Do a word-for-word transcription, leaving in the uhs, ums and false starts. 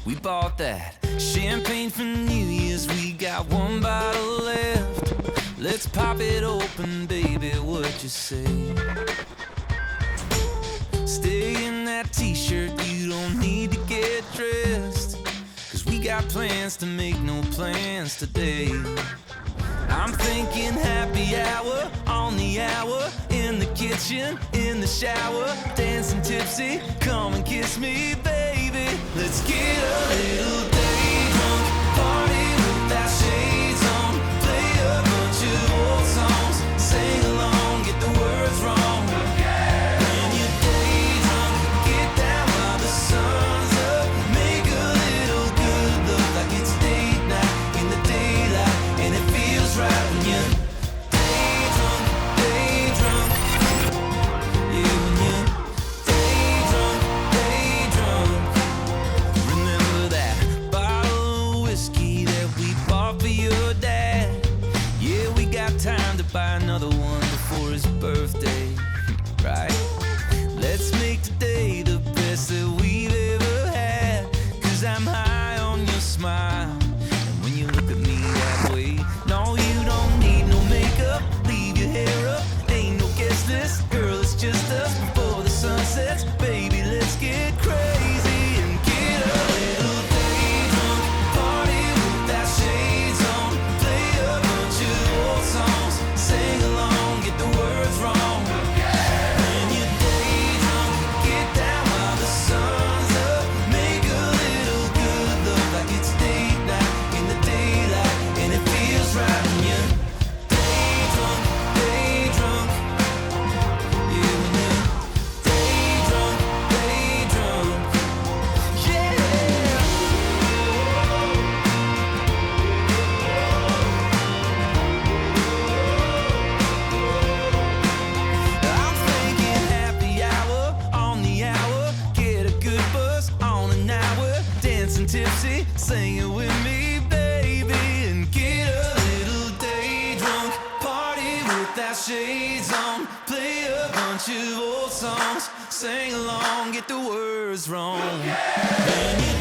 We bought that champagne for New Year's. We got one bottle left. Let's pop it open, baby, what you say? Stay in that t-shirt, you don't need to get dressed, 'cause we got plans to make no plans today. I'm thinking happy hour on the hour, in the kitchen, in the shower, dancing tipsy, come and kiss me, baby. Let's get a little day drunk, party with our shades on, play a bunch of old songs, sing along, get the words wrong. When you're day drunk, get down while the sun's up, make a little good love like it's date night in the daylight, and it feels right when you're day drunk, day drunk. Yeah, when you're day drunk, day drunk. Remember that bottle of whiskey that we bought for your dad? Yeah, we got time to buy another one before his birthday, right? Let's make today the best that we've ever had, 'cause I'm high on your smile, and when you look at me that way, no, you don't need no makeup, leave your hair up, ain't no guest list, girl, it's just us before the sun sets, baby, let's get crazy and get a little day drunk, party with our shades on, play a bunch of old songs, sing along, get the words wrong. When you're day drunk, get down while the sun's up, make a little good love like it's date night in the daylight, and it feels right when you're day drunk, day drunk. Yeah, when you're day drunk, day drunk. Yeah. I'm thinking happy hour on the hour, get a good buzz on an hour, dancing tipsy, sing it with me, baby, and get a little day drunk, party with our shades on, play a bunch of old songs, sing along, get the words wrong. When you